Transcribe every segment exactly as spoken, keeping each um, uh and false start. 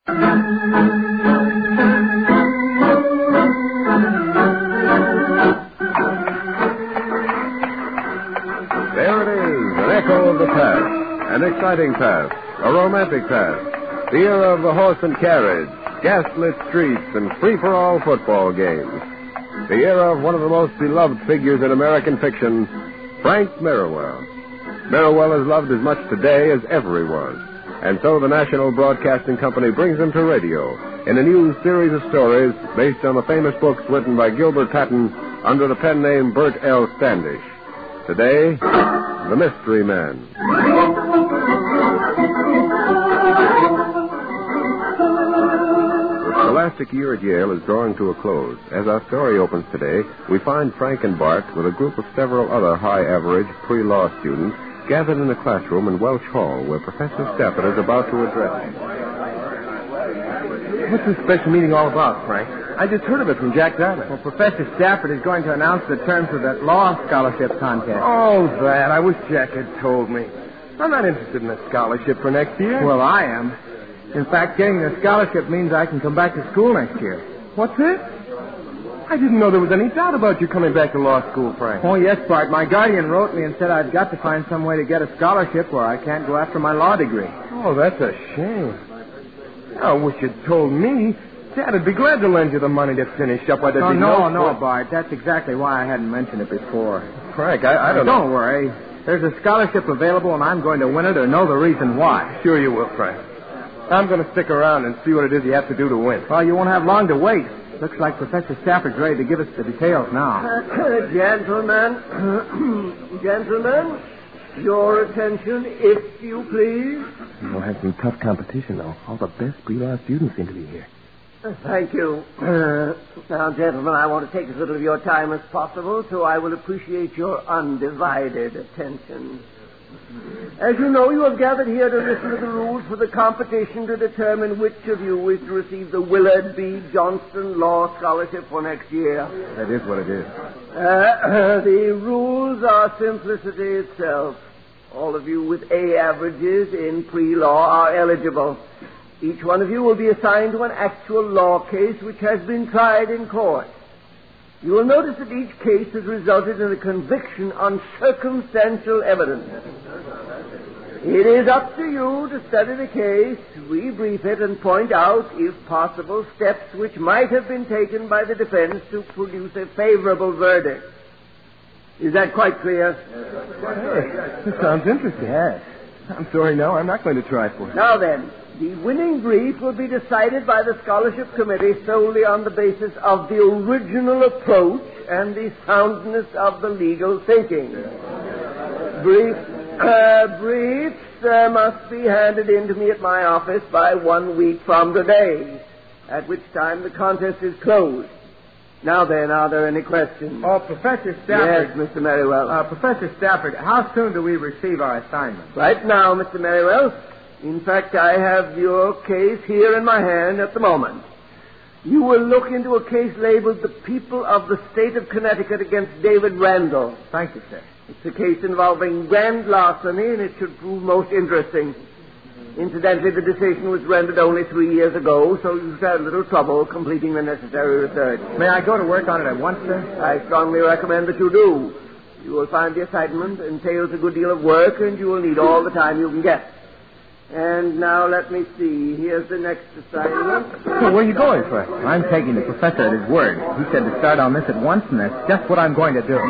There it is, an echo of the past, an exciting past, a romantic past, the era of the horse and carriage, gaslit streets, and free-for-all football games. The era of one of the most beloved figures in American fiction, Frank Merriwell. Merriwell is loved as much today as ever he was, and so the National Broadcasting Company brings him to radio in a new series of stories based on the famous books written by Gilbert Patton under the pen name Bert L. Standish. Today, The Mystery Man. The scholastic year at Yale is drawing to a close. As our story opens today, we find Frank and Bart with a group of several other high-average pre-law students gathered in a classroom in Welch Hall where Professor Stafford is about to address them. What's this special meeting all about, Frank? I just heard of it from Jack Darling. Well, Professor Stafford is going to announce the terms of that law scholarship contest. Oh, that. I wish Jack had told me. I'm not interested in a scholarship for next year. Well, I am. In fact, getting the scholarship means I can come back to school next year. What's this? I didn't know there was any doubt about you coming back to law school, Frank. Oh, yes, Bart. My guardian wrote me and said I've got to find some way to get a scholarship or I can't go after my law degree. Oh, that's a shame. I wish you'd told me. Dad would be glad to lend you the money to finish up what there'd Oh, be no, no... no, Bart. That's exactly why I hadn't mentioned it before. Frank, I, I don't Don't know. worry. There's a scholarship available, and I'm going to win it or know the reason why. Sure you will, Frank. I'm going to stick around and see what it is you have to do to win. Well, you won't have long to wait. Looks like Professor Stafford's ready to give us the details now. Gentlemen, gentlemen, your attention, if you please. We'll have some tough competition, though. All the best pre-law students seem to be here. Thank you. Uh, now, gentlemen, I want to take as little of your time as possible, so I will appreciate your undivided attention. As you know, you have gathered here to listen to the rules for the competition to determine which of you is to receive the Willard B. Johnston Law Scholarship for next year. That is what it is. Uh, the rules are simplicity itself. All of you with A averages in pre-law are eligible. Each one of you will be assigned to an actual law case which has been tried in court. You will notice that each case has resulted in a conviction on circumstantial evidence. It is up to you to study the case, rebrief it, and point out, if possible, steps which might have been taken by the defense to produce a favorable verdict. Is that quite clear? Hey, this sounds interesting. Yes. I'm sorry, no, I'm not going to try for it. Now then, the winning brief will be decided by the scholarship committee solely on the basis of the original approach and the soundness of the legal thinking. Brief, uh, briefs uh, must be handed in to me at my office by one week from today, at which time the contest is closed. Now then, are there any questions? Oh, Professor Stafford. Yes, Mister Merriwell. Uh, Professor Stafford, how soon do we receive our assignment? Right now, Mister Merriwell. In fact, I have your case here in my hand at the moment. You will look into a case labeled The People of the State of Connecticut against David Randall. Thank you, sir. It's a case involving grand larceny, and it should prove most interesting. Incidentally, the decision was rendered only three years ago, so you should have little trouble completing the necessary research. May I go to work on it at once, sir? I strongly recommend that you do. You will find the assignment entails a good deal of work, and you will need all the time you can get. And now let me see. Here's the next assignment. Well, where are you going, Frank? I'm taking the professor at his word. He said to start on this at once, and that's just what I'm going to do.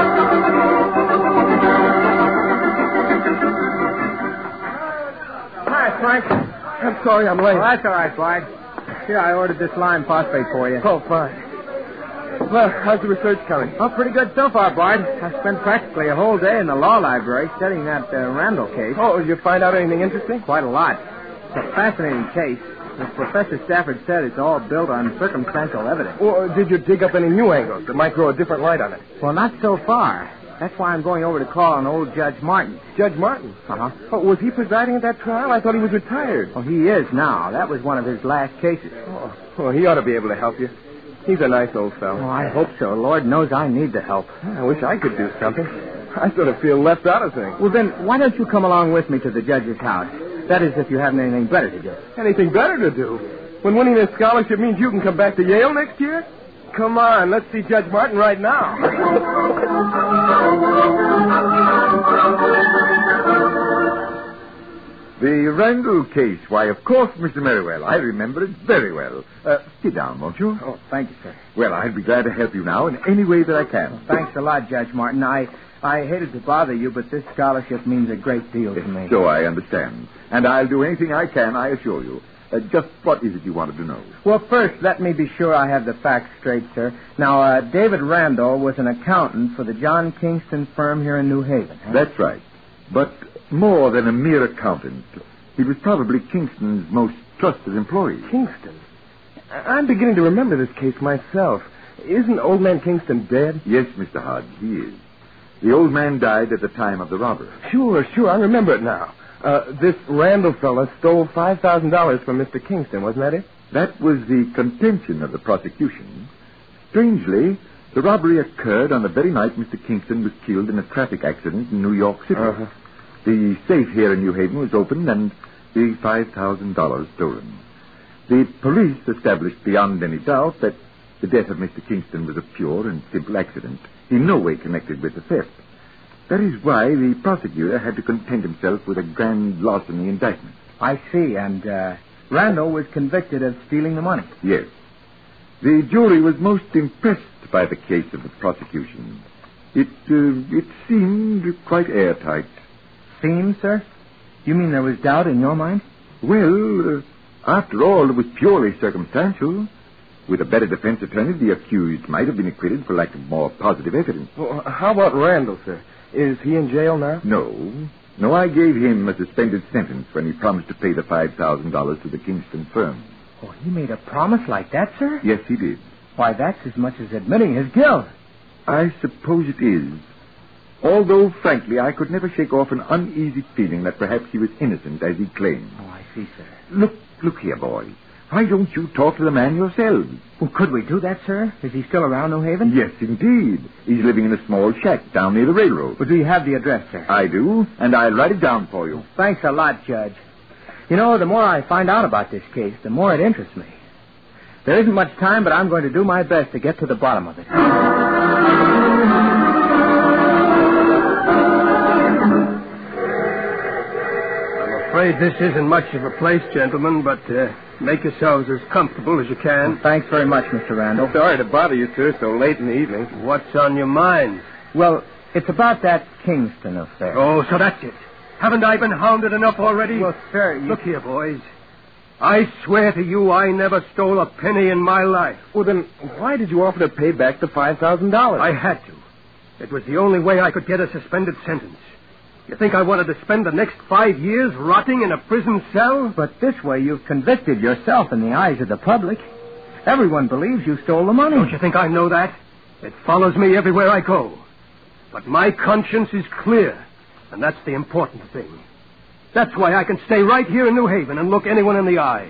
Hi, Frank. I'm sorry I'm late. Well, that's all right, Bart. Here, I ordered this lime phosphate for you. Oh, fine. Well, how's the research coming? Oh, pretty good so far, Bart. I spent practically a whole day in the law library studying that uh, Randall case. Oh, did you find out anything interesting? Quite a lot. It's a fascinating case. As Professor Stafford said, it's all built on circumstantial evidence. Or did you dig up any new angles that might throw a different light on it? Well, not so far. That's why I'm going over to call on old Judge Martin. Judge Martin? Uh-huh. Oh, was he presiding at that trial? I thought he was retired. Well, he is now. That was one of his last cases. Oh, well, he ought to be able to help you. He's a nice old fellow. Oh, I hope so. Lord knows I need the help. I wish I could do something. I sort of feel left out of things. Well, then, why don't you come along with me to the judge's house? That is, if you haven't anything better to do. Anything better to do? When winning this scholarship means you can come back to Yale next year? Come on, let's see Judge Martin right now. The Randall case. Why, of course, Mister Merriwell. I remember it very well. Uh, sit down, won't you? Oh, thank you, sir. Well, I'll be glad to help you now in any way that I can. Well, thanks a lot, Judge Martin. I, I hated to bother you, but this scholarship means a great deal to me. So I understand. And I'll do anything I can, I assure you. Uh, just what is it you wanted to know? Well, first, let me be sure I have the facts straight, sir. Now, uh, David Randall was an accountant for the John Kingston firm here in New Haven. Huh? That's right. But more than a mere accountant, he was probably Kingston's most trusted employee. Kingston? I- I'm beginning to remember this case myself. Isn't Old Man Kingston dead? Yes, Mister Hodge, he is. The old man died at the time of the robbery. Sure, sure, I remember it now. Uh, this Randall fella stole five thousand dollars from Mister Kingston, wasn't that it? That was the contention of the prosecution. Strangely, the robbery occurred on the very night Mister Kingston was killed in a traffic accident in New York City. Uh-huh. The safe here in New Haven was opened and the five thousand dollars stolen. The police established beyond any doubt that the death of Mister Kingston was a pure and simple accident, in no way connected with the theft. That is why the prosecutor had to content himself with a grand larceny indictment. I see, and uh, Randall was convicted of stealing the money. Yes. The jury was most impressed by the case of the prosecution. It, uh, it seemed quite airtight. Seemed, sir? You mean there was doubt in your mind? Well, uh, after all, it was purely circumstantial. With a better defense attorney, the accused might have been acquitted for lack of more positive evidence. Well, how about Randall, sir? Is he in jail now? No. No, I gave him a suspended sentence when he promised to pay the five thousand dollars to the Kingston firm. Oh, he made a promise like that, sir? Yes, he did. Why, that's as much as admitting his guilt. I suppose it is. Although, frankly, I could never shake off an uneasy feeling that perhaps he was innocent, as he claimed. Oh, I see, sir. Look, look here, boys. Why don't you talk to the man yourselves? Well, could we do that, sir? Is he still around New Haven? Yes, indeed. He's living in a small shack down near the railroad. Well, do you have the address, sir? I do, and I'll write it down for you. Thanks a lot, Judge. You know, the more I find out about this case, the more it interests me. There isn't much time, but I'm going to do my best to get to the bottom of it. I'm afraid this isn't much of a place, gentlemen, but uh, make yourselves as comfortable as you can. Well, thanks very much, Mister Randall. Sorry to bother you, sir, so late in the evening. What's on your mind? Well, it's about that Kingston affair. Oh, so that's it. Haven't I been hounded enough already? Well, sir, you... Look here, boys. I swear to you I never stole a penny in my life. Well, then why did you offer to pay back the five thousand dollars? I had to. It was the only way I could get a suspended sentence. You think I wanted to spend the next five years rotting in a prison cell? But this way you've convicted yourself in the eyes of the public. Everyone believes you stole the money. Don't you think I know that? It follows me everywhere I go. But my conscience is clear, and that's the important thing. That's why I can stay right here in New Haven and look anyone in the eye.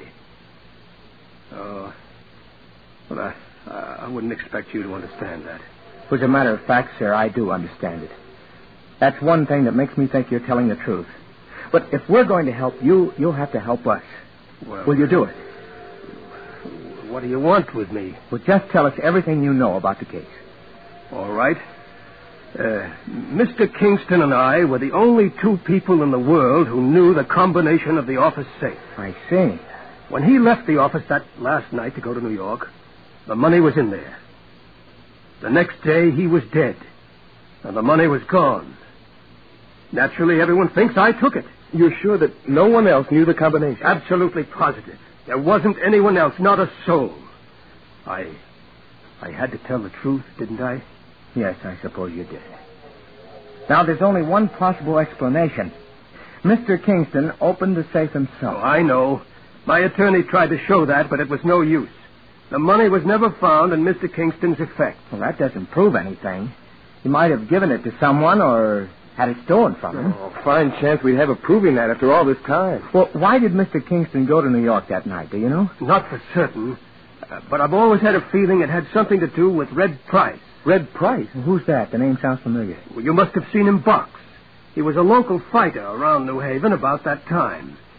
Oh, well, I, I wouldn't expect you to understand that. As a matter of fact, sir, I do understand it. That's one thing that makes me think you're telling the truth. But if we're going to help you, you'll have to help us. Well, Will you do it? What do you want with me? Well, just tell us everything you know about the case. All right. Uh, Mister Kingston and I were the only two people in the world who knew the combination of the office safe. I see. When he left the office that last night to go to New York, the money was in there. The next day, he was dead, and the money was gone. Naturally, everyone thinks I took it. You're sure that no one else knew the combination? Absolutely positive. There wasn't anyone else, not a soul. I... I had to tell the truth, didn't I? Yes, I suppose you did. Now, there's only one possible explanation. Mister Kingston opened the safe himself. Oh, I know. My attorney tried to show that, but it was no use. The money was never found in Mister Kingston's effects. Well, that doesn't prove anything. He might have given it to someone or had it stolen from him. Oh, fine chance we'd have of proving that after all this time. Well, why did Mister Kingston go to New York that night, do you know? Not for certain, uh, but I've always had a feeling it had something to do with Red Price. Red Price? Well, who's that? The name sounds familiar. Well, you must have seen him box. He was a local fighter around New Haven about that time.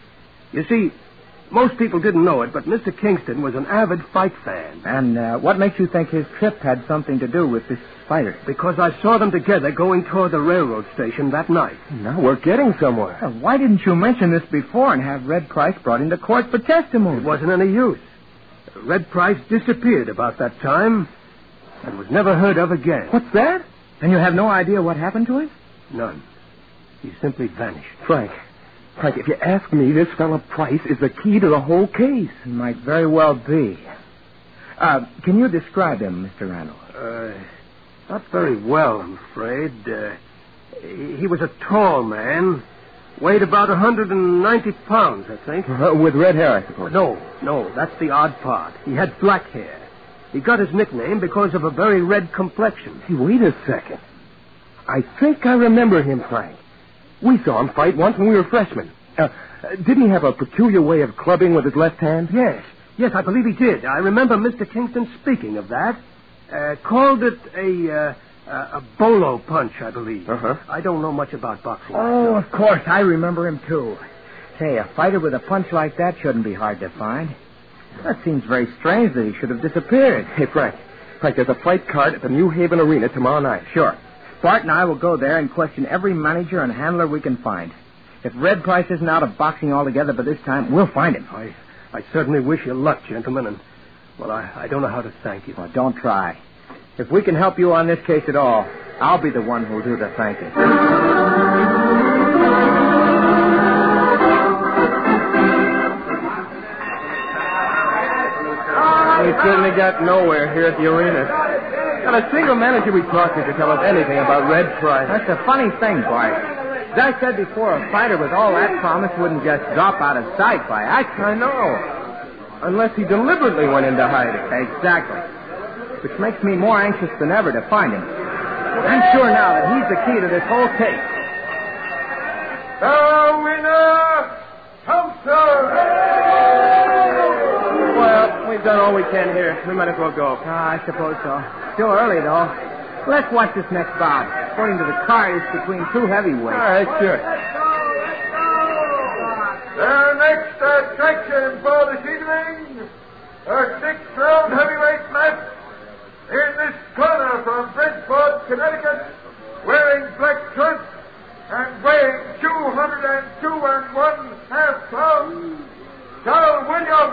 You see, most people didn't know it, but Mister Kingston was an avid fight fan. And uh, what makes you think his trip had something to do with this fighter? Because I saw them together going toward the railroad station that night. Now we're getting somewhere. Well, why didn't you mention this before and have Red Price brought into court for testimony? It wasn't any use. Red Price disappeared about that time and was never heard of again. What's that? And you have no idea what happened to him? None. He simply vanished. Frank, Frank, if you ask me, this fellow Price is the key to the whole case. It might very well be. Uh, can you describe him, Mister Randall? Uh, not very well, I'm afraid. Uh, he, he was a tall man. Weighed about one hundred ninety pounds, I think. Uh, with red hair, I suppose. No, no, that's the odd part. He had black hair. He got his nickname because of a very red complexion. Hey, wait a second. I think I remember him, Frank. We saw him fight once when we were freshmen. Uh, didn't he have a peculiar way of clubbing with his left hand? Yes, yes, I believe he did. I remember Mister Kingston speaking of that. Uh, called it a uh, a bolo punch, I believe. Uh-huh. I don't know much about boxing. Oh, of course. I remember him, too. Say, a fighter with a punch like that shouldn't be hard to find. That seems very strange that he should have disappeared. Hey, Frank. Frank, there's a fight card at the New Haven Arena tomorrow night. Sure. Bart and I will go there and question every manager and handler we can find. If Red Price isn't out of boxing altogether by this time, we'll find him. I, I certainly wish you luck, gentlemen, and, well, I, I don't know how to thank you. Well, don't try. If we can help you on this case at all, I'll be the one who'll do the thanking. We certainly got nowhere here at the arena. Not a single manager we talked to to tell us anything about Red Price. That's a funny thing, Bart. As I said before, a fighter with all that promise wouldn't just drop out of sight by accident. I know. Unless he deliberately went into hiding. Exactly. Which makes me more anxious than ever to find him. I'm sure now that he's the key to this whole case. The winner, Thompson! Well, we've done all we can here. We might as well go. Ah, I suppose so. Still early, though. Let's watch this next bout. According to the card, it's between two heavyweights. All right, sure. The next attraction for this evening, a six-round heavyweight match in this corner from Bridgeport, Connecticut, wearing black trunks and weighing two hundred two and one half pounds, Charles Williams.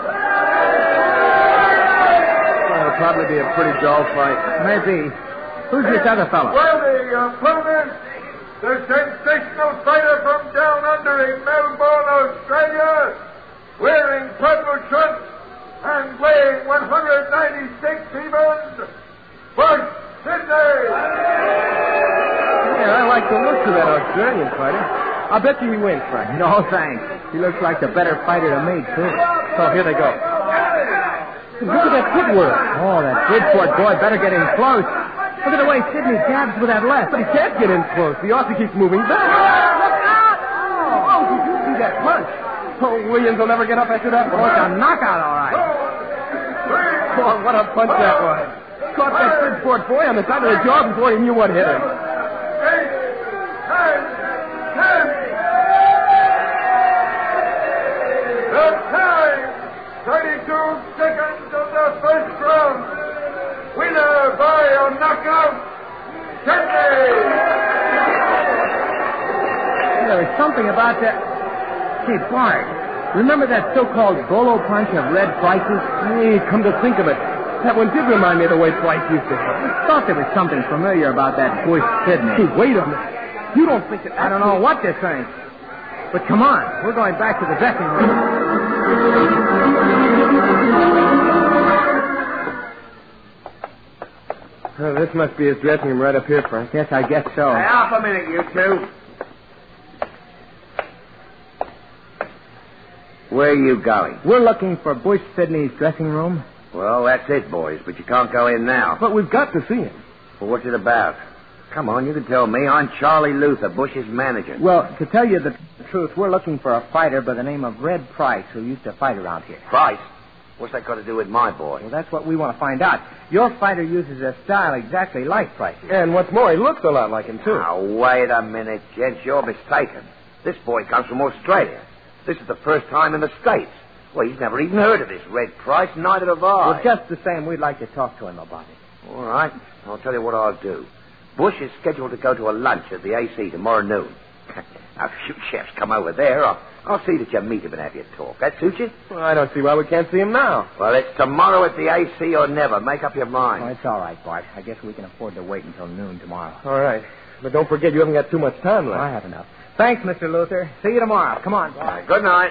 Well, it'll probably be a pretty dull fight. Maybe. Who's this other fellow? Well, the opponent, the sensational fighter from down under in Melbourne, Australia, wearing purple trunks and weighing one hundred ninety-six even, Bush Sidney. Yeah, I like the looks of that Australian fighter. I'll bet you he wins, Frank. No, thanks. He looks like the better fighter to me, too. Oh, here they go. Look at that footwork. Oh, that Bridgeport boy better get in close. Look at the way Sidney jabs with that left. But he can't get in close. The officer keeps moving back. Look out! Oh, did you see that punch? Oh, Williams will never get up after that. Oh, it's a knockout, all right. Oh, what a punch that was. Caught that Bridgeport boy on the side of the jaw before he knew what hit him. Eight, nine, ten. The time, thirty-two seconds of the first round. Winner by a knockout, Sidney. There was something about that. Hey, Bart, remember that so-called bolo punch of Red Price's? Hey, come to think of it, that one did remind me of the way Price used to hit. I thought there was something familiar about that Bush Sidney. Hey, wait a minute. You don't think that... I don't know what they're saying. But come on, we're going back to the dressing room. Oh, this must be his dressing room right up here, Frank. Yes, I guess so. Hey, half a minute, you two. Where are you going? We're looking for Bush Sidney's dressing room. Well, that's it, boys, but you can't go in now. But we've got to see him. Well, what's it about? Come on, you can tell me. I'm Charlie Luther, Bush's manager. Well, to tell you the truth, we're looking for a fighter by the name of Red Price who used to fight around here. Price? What's that got to do with my boy? Well, that's what we want to find out. Your fighter uses a style exactly like Price's. And what's more, he looks a lot like him, too. Now, wait a minute, gents. You're mistaken. This boy comes from Australia. This is the first time in the States. Well, he's never even heard of this Red Price, neither have I. Well, just the same, we'd like to talk to him about it. All right. I'll tell you what I'll do. Bush is scheduled to go to a lunch at the A C tomorrow noon. Now, if you chefs come over there, I'll, I'll see that you meet him and have your talk. That suit you? Well, I don't see why we can't see him now. Well, it's tomorrow at the A C or never. Make up your mind. Oh, it's all right, Bart. I guess we can afford to wait until noon tomorrow. All right. But don't forget you haven't got too much time left. I have enough. Thanks, Mister Luther. See you tomorrow. Come on. All right, good night.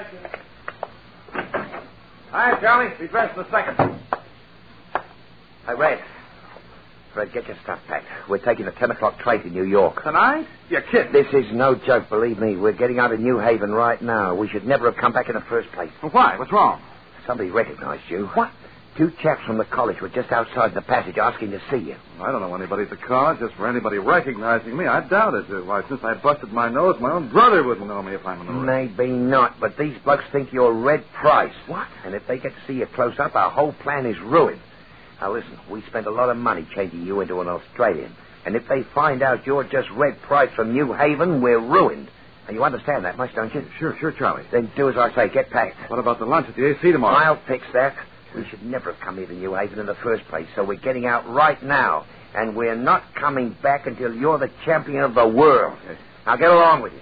All right, Charlie. Be dressed in a second. Hey, Red. Fred, get your stuff packed. We're taking the ten o'clock train to New York. Tonight? You're kidding. This is no joke, believe me. We're getting out of New Haven right now. We should never have come back in the first place. Well, why? What's wrong? Somebody recognized you. What? Two chaps from the college were just outside the passage asking to see you. I don't know anybody at the car. Just for anybody recognizing me, I doubt it. Why, since I busted my nose, my own brother wouldn't know me if I'm an orphan. Maybe not, but these blokes think you're Red Price. What? And if they get to see you close up, our whole plan is ruined. Now, listen, we spent a lot of money changing you into an Australian. And if they find out you're just Red Price from New Haven, we're ruined. Now, you understand that much, don't you? Sure, sure, Charlie. Then do as I say. Get packed. What about the lunch at the A C tomorrow? I'll fix that. We should never have come here to New Haven in the first place, so we're getting out right now. And we're not coming back until you're the champion of the world. Okay. Now, get along with you.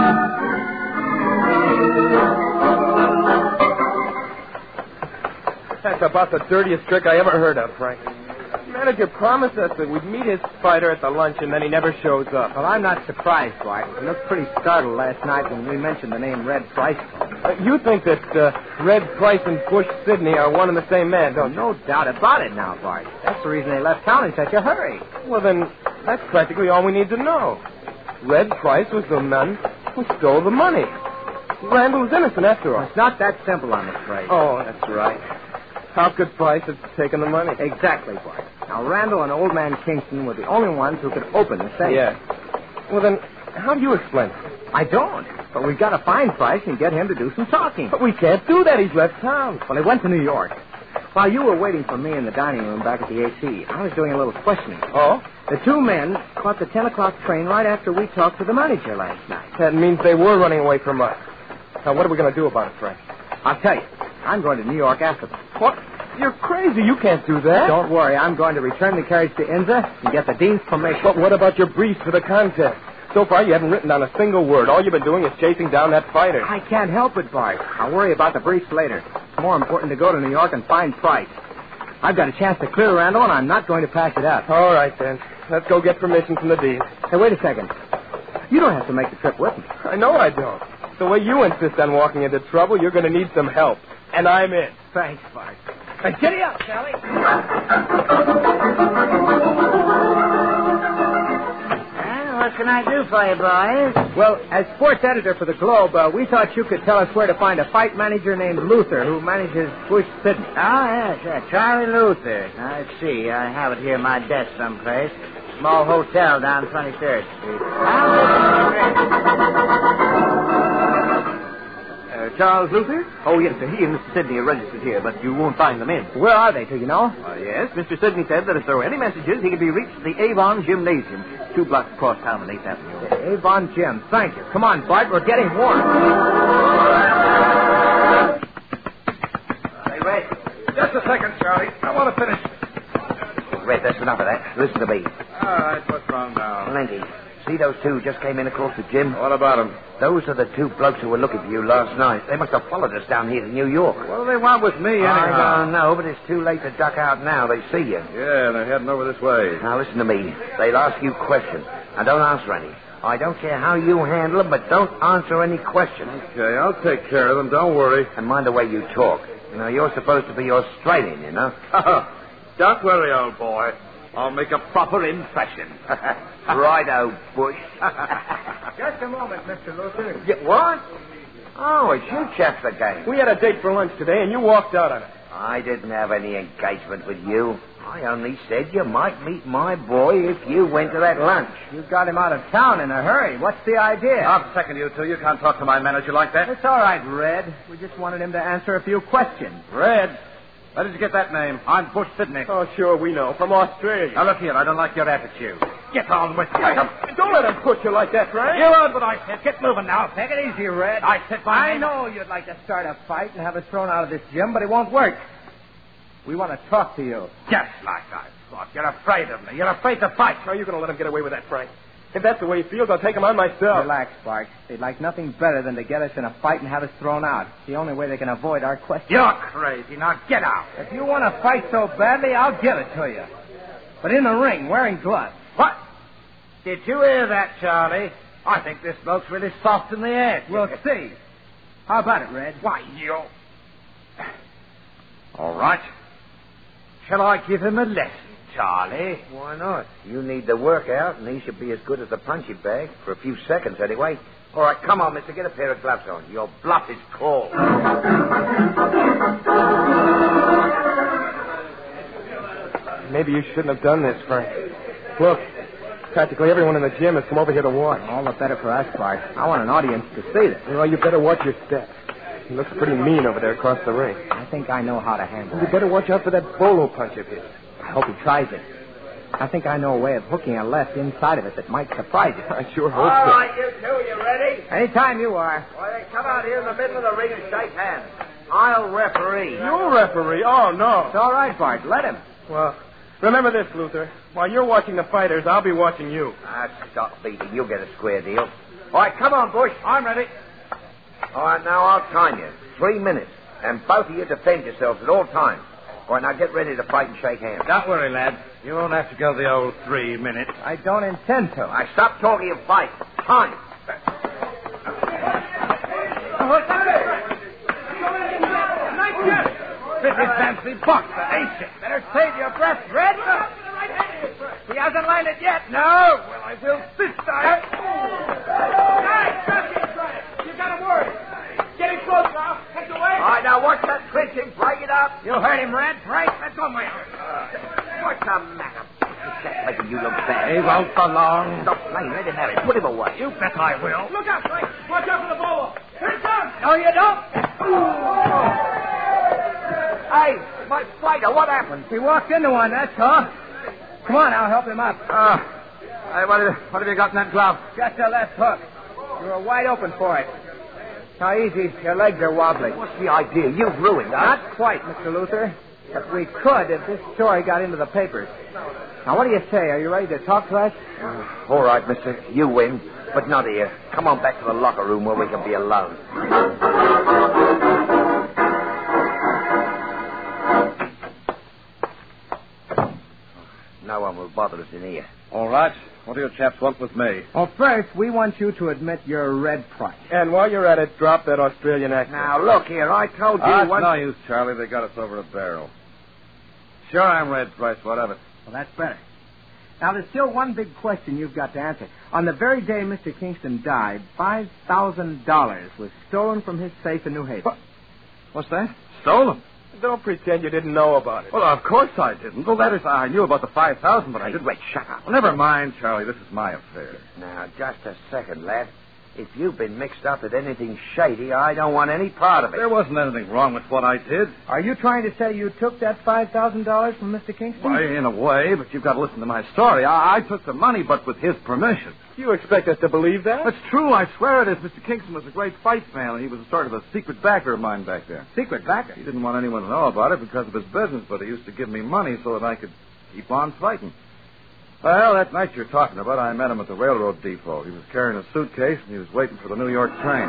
That's about the dirtiest trick I ever heard of, Frank. The manager promised us that we'd meet his fighter at the lunch, and then he never shows up. Well, I'm not surprised, Bart. He looked pretty startled last night when we mentioned the name Red Price. Uh, you think that uh, Red Price and Bush Sidney are one and the same man, don't you? No doubt about it now, Bart. That's the reason they left town in such a hurry. Well, then, that's practically all we need to know. Red Price was the man who stole the money. Randall was innocent, after all. It's not that simple, I'm afraid. Oh, that's right. How could Price have taken the money? Exactly, Bart. Now, Randall and Old Man Kingston were the only ones who could open the safe. Yeah. Well, then, how do you explain it? I don't. But we've got to find Price and get him to do some talking. But we can't do that. He's left town. Well, he went to New York. While you were waiting for me in the dining room back at the A C, I was doing a little questioning. Oh? The two men caught the ten o'clock train right after we talked to the manager last night. That means they were running away from us. Now, what are we going to do about it, Frank? I'll tell you. I'm going to New York after them. What? You're crazy. You can't do that. Don't worry. I'm going to return the carriage to Inza and get the dean's permission. But what about your briefs for the contest? So far, you haven't written down a single word. All you've been doing is chasing down that fighter. I can't help it, Bart. I'll worry about the briefs later. It's more important to go to New York and find Price. I've got a chance to clear Randall, and I'm not going to pass it up. All right, then. Let's go get permission from the dean. Hey, wait a second. You don't have to make the trip with me. I know I don't. The way you insist on walking into trouble, you're going to need some help. And I'm in. Thanks, Bart. Hey, giddy up, Sally. What can I do for you, boys? Well, as sports editor for the Globe, uh, we thought you could tell us where to find a fight manager named Luther who manages Bush Sidney. Oh, yes, yes. Charlie Luther. Now, let's see. I have it here in my desk someplace. Small hotel down twenty-third Street. Uh, Charles Luther? Oh, yes, sir. He and Mister Sidney are registered here, but you won't find them in. Where are they, do you know? Uh, yes, Mister Sidney said that if there were any messages, he could be reached at the Avon Gymnasium, two blocks across town on eighth Avenue. The Avon Gym. Thank you. Come on, Bart. We're getting warm. Hey, Red. Just a second, Charlie. I want to finish. Red, that's enough of that. Listen to me. All right, what's wrong now? Plenty. See those two who just came in across the gym? What about them? Those are the two blokes who were looking for you last night. They must have followed us down here to New York. What do they want with me, anyhow? I don't know, but it's too late to duck out now. They see you. Yeah, they're heading over this way. Now, listen to me. They'll ask you questions. And don't answer any. I don't care how you handle them, but don't answer any questions. Okay, I'll take care of them. Don't worry. And mind the way you talk. You know, you're supposed to be Australian, you know? Don't worry, old boy. I'll make a proper impression. Righto, Bush. Just a moment, Mister Luther. Yeah, what? Oh, it's you chaps again. We had a date for lunch today, and you walked out on it. I didn't have any engagement with you. I only said you might meet my boy if you went to that lunch. You got him out of town in a hurry. What's the idea? I'll second you two. You can't talk to my manager like that. It's all right, Red. We just wanted him to answer a few questions. Red. Where did you get that name? I'm Bush Sidney. Oh, sure, we know. From Australia. Now, look here. I don't like your attitude. Get on with you. Don't let him push you like that, Frank. You heard what I said. Get moving now. Take it easy, Red. I said my I name. know you'd like to start a fight and have us thrown out of this gym, but it won't work. We want to talk to you. Just like I thought. You're afraid of me. You're afraid to fight. How are you going to let him get away with that, Frank? If that's the way he feels, I'll take him on myself. Relax, Sparks. They'd like nothing better than to get us in a fight and have us thrown out. It's the only way they can avoid our questions. You're crazy. Now get out. If you want to fight so badly, I'll give it to you. But in the ring, wearing gloves. What? Did you hear that, Charlie? I think this bloke's really soft in the edge. We'll see. How about it, Red? Why, you... All right. Shall I give him a lesson, Charlie? Why not? You need the workout, and he should be as good as a punching bag. For a few seconds, anyway. All right, come on, mister. Get a pair of gloves on. Your bluff is called. Maybe you shouldn't have done this, Frank. Look, practically everyone in the gym has come over here to watch. All the better for us, Sparks. I want an audience to see this. Well, you better watch your step. He looks pretty mean over there across the ring. I think I know how to handle You it. better watch out for that bolo punch of his. I hope he tries it. I think I know a way of hooking a left inside of it that might surprise you. I sure hope All so. right, you two, you ready? Anytime you are. Well, then come out here in the middle of the ring and shake hands. I'll referee. You're referee? Oh, no. It's all right, Bart. Let him. Well, remember this, Luther. While you're watching the fighters, I'll be watching you. Ah, stop beating. You'll get a square deal. All right, come on, Bush. I'm ready. All right, now I'll time you. Three minutes. And both of you defend yourselves at all times. All right, now get ready to fight and shake hands. Don't worry, lad. You won't have to go the old three minutes. I don't intend to. I stop talking and fight. Time. Pretty fancy boxer, ain't you? Better save your breath, Red. He hasn't landed yet. No. Well, I will this time. You got him worried. Get him close now. Take away. All right, now watch that clinching. Break it up. You heard him, Red. Break. Let's go, man. What's the matter? That's making you look bad. He won't for long. Stop playing. Let him have it. Put him away. You bet I will. Look out, Frank. Watch out for the bolo. Here it comes. No, you don't. Hey, my fighter, what happened? He walked into one, that's all. Come on, I'll help him up. Uh, hey, what have, what have you got in that glove? Just a left hook. You were wide open for it. Now, easy. Your legs are wobbly. What's the idea? You've ruined us. Not quite, Mister Luther. But we could if this story got into the papers. Now, what do you say? Are you ready to talk to us? Uh, all right, mister. You win, but not here. Come on back to the locker room where we can be alone. No one will bother us in here. All right. What do you chaps want with me? Well, first, we want you to admit you're Red Price. And while you're at it, drop that Australian accent. Now, look here. I told you Ah, it's once... no use, Charlie. They got us over a barrel. Sure, I'm Red Price. What of it? Well, that's better. Now, there's still one big question you've got to answer. On the very day Mister Kingston died, five thousand dollars was stolen from his safe in New Haven. What? What's that? Stolen? Don't pretend you didn't know about it. Well, of course I didn't. Well, that is, I knew about the five thousand, but I Hey, didn't. wait, shut up. Well, never mind, Charlie. This is my affair. Now, just a second, lad. If you've been mixed up with anything shady, I don't want any part of it. There wasn't anything wrong with what I did. Are you trying to say you took that five thousand dollars from Mister Kingston? Why, in a way, but you've got to listen to my story. I, I took the money, but with his permission. You expect us to believe that? That's true. I swear it is. Mister Kingston was a great fight fan, and he was a sort of a secret backer of mine back there. Secret backer? He didn't want anyone to know about it because of his business, but he used to give me money so that I could keep on fighting. Well, that night you're talking about, I met him at the railroad depot. He was carrying a suitcase, and he was waiting for the New York train.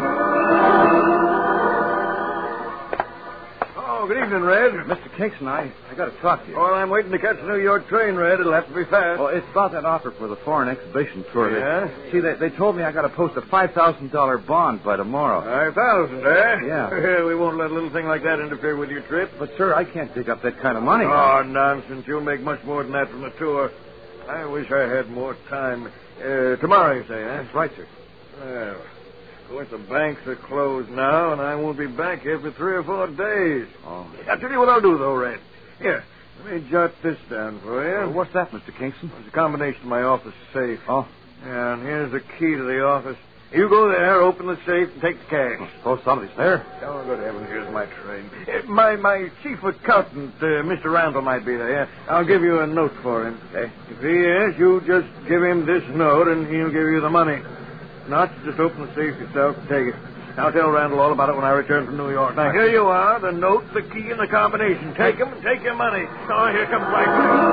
Oh, good evening, Red. Mister Kingston, I, I got to talk to you. Well, I'm waiting to catch the New York train, Red. It'll have to be fast. Well, it's about that offer for the foreign exhibition tour. Yeah? They, see, they, they told me I got to post a five thousand dollars bond by tomorrow. Five thousand, eh? Yeah. We won't let a little thing like that interfere with your trip. But, sir, I can't dig up that kind of money. Oh, nonsense. You'll make much more than that from the tour. I wish I had more time. Uh, tomorrow, you say, eh? That's right, sir. Well, of course, the banks are closed now, and I won't be back here for three or four days. Oh. I'll tell you what I'll do, though, Red. Here, let me jot this down for you. Well, what's that, Mister Kingston? It's a combination of my office safe. Oh. And here's the key to the office. You go there, open the safe, and take the cash. Suppose somebody's there. Oh, good heavens, here's my train. Uh, my my chief accountant, uh, Mister Randall, might be there. I'll give you a note for him. Okay. If he is, you just give him this note, and he'll give you the money. Not, just open the safe yourself and take it. I'll tell Randall all about it when I return from New York. Now, here you are, the note, the key, and the combination. Take them and take your money. Oh, here comes Frank.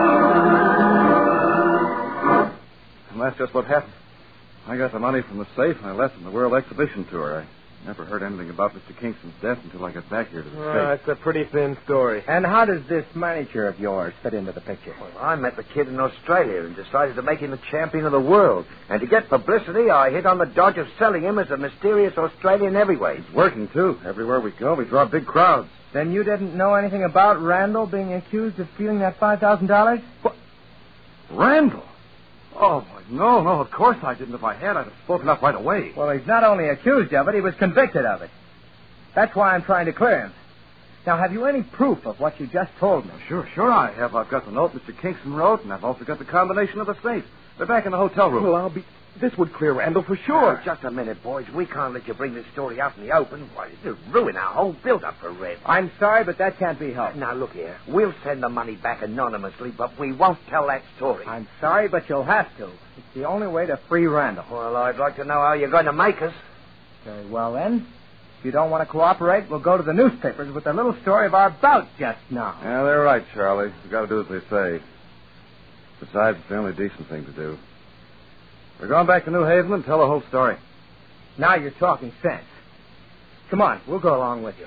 And that's just what happened. I got the money from the safe, and I left on the World Exhibition Tour. I never heard anything about Mister Kingston's death until I got back here to the Uh, States. it's a pretty thin story. And how does this manager of yours fit into the picture? Well, I met the kid in Australia and decided to make him the champion of the world. And to get publicity, I hit on the dodge of selling him as a mysterious Australian heavyweight. It's working, too. Everywhere we go, we draw big crowds. Then you didn't know anything about Randall being accused of stealing that five thousand dollars? What? Randall? Oh, no, no, of course I didn't. If I had, I'd have spoken up right away. Well, he's not only accused of it, he was convicted of it. That's why I'm trying to clear him. Now, have you any proof of what you just told me? Sure, sure I have. I've got the note Mister Kingston wrote, and I've also got the combination of the safe. They're back in the hotel room. Well, I'll be... This would clear Randall for sure. Now, just a minute, boys. We can't let you bring this story out in the open. Why, it'll ruin our whole build-up for Red. I'm sorry, but that can't be helped. Now, look here. We'll send the money back anonymously, but we won't tell that story. I'm sorry, but you'll have to. It's the only way to free Randall. Well, I'd like to know how you're going to make us. Very well, then. If you don't want to cooperate, we'll go to the newspapers with a little story of our bout just now. Yeah, they're right, Charlie. We've got to do as they say. Besides, it's the only decent thing to do. We're going back to New Haven and tell the whole story. Now you're talking sense. Come on, we'll go along with you.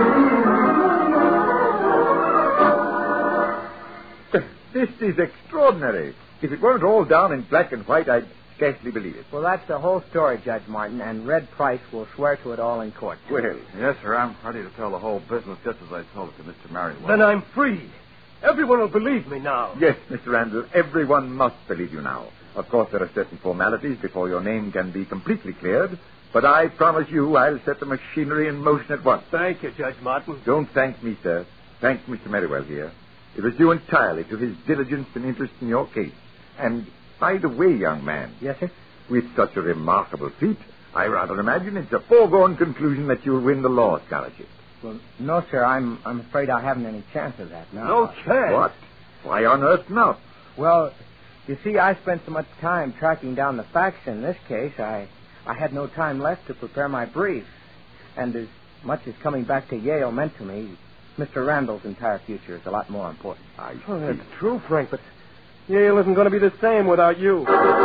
This is extraordinary. If it weren't all down in black and white, I'd scarcely believe it. Well, that's the whole story, Judge Martin, and Red Price will swear to it all in court. Well, Yes, sir. I'm ready to tell the whole business just as I told it to Mister Merriweather. Then I'm free. Everyone will believe me now. yes, Mister Randall, everyone must believe you now. Of course, there are certain formalities before your name can be completely cleared, but I promise you I'll set the machinery in motion at once. Thank you, Judge Martin. Don't thank me, sir. Thank Mister Merriwell here. It was due entirely to his diligence and interest in your case. And, by the way, young man, Yes, sir? with such a remarkable feat, I rather imagine it's a foregone conclusion that you'll win the law scholarship. Well, no, sir. I'm I'm afraid I haven't any chance of that now. No chance. What? Why on earth not? Well, you see, I spent so much time tracking down the facts in this case, I I had no time left to prepare my brief. And as much as coming back to Yale meant to me, Mister Randall's entire future is a lot more important. I Oh, see. that's true, Frank, but Yale isn't going to be the same without you.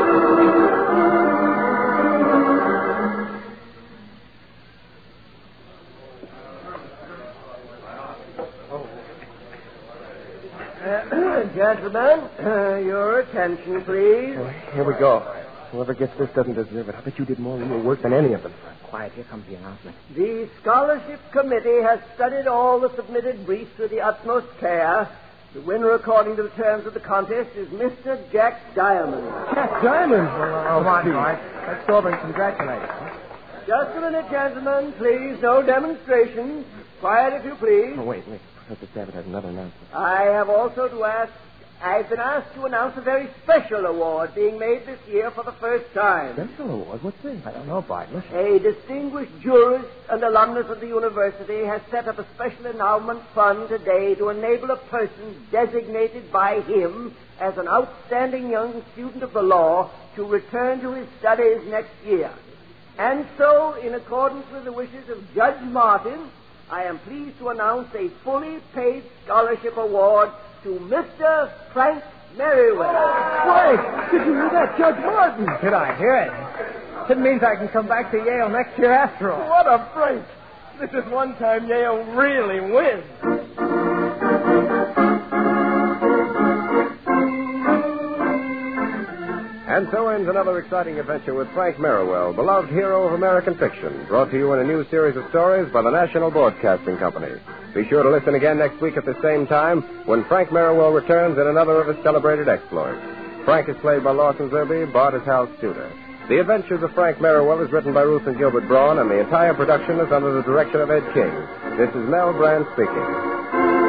Uh, gentlemen, uh, your attention, please. Oh, here we go. Whoever gets this doesn't deserve it. I bet you did more real work than any of them. Quiet, here comes the announcement. The Scholarship Committee has studied all the submitted briefs with the utmost care. The winner, according to the terms of the contest, is Mister Jack Diamond. Jack Diamond. Come on, Mark. Let's go over and congratulate him. Just a minute, gentlemen. Please, no demonstrations. Quiet, if you please. Oh, wait, wait. Professor David has another announcement. I have also to ask, I've been asked to announce a very special award being made this year for the first time. Special award? What's this? I don't know, Bart. Listen. A distinguished jurist and alumnus of the university has set up a special endowment fund today to enable a person designated by him as an outstanding young student of the law to return to his studies next year. And so, in accordance with the wishes of Judge Martin, I am pleased to announce a fully paid scholarship award to Mister Frank Merriweather. Frank, did you hear that, Judge Martin? Did I hear it? It means I can come back to Yale next year after all. What a break. This is one time Yale really wins. And so ends another exciting adventure with Frank Merriwell, beloved hero of American fiction, brought to you in a new series of stories by the National Broadcasting Company. Be sure to listen again next week at the same time when Frank Merriwell returns in another of his celebrated exploits. Frank is played by Lawson Zerbe, Bart is Hal Studer. The Adventures of Frank Merriwell is written by Ruth and Gilbert Braun, and the entire production is under the direction of Ed King. This is Mel Brand speaking.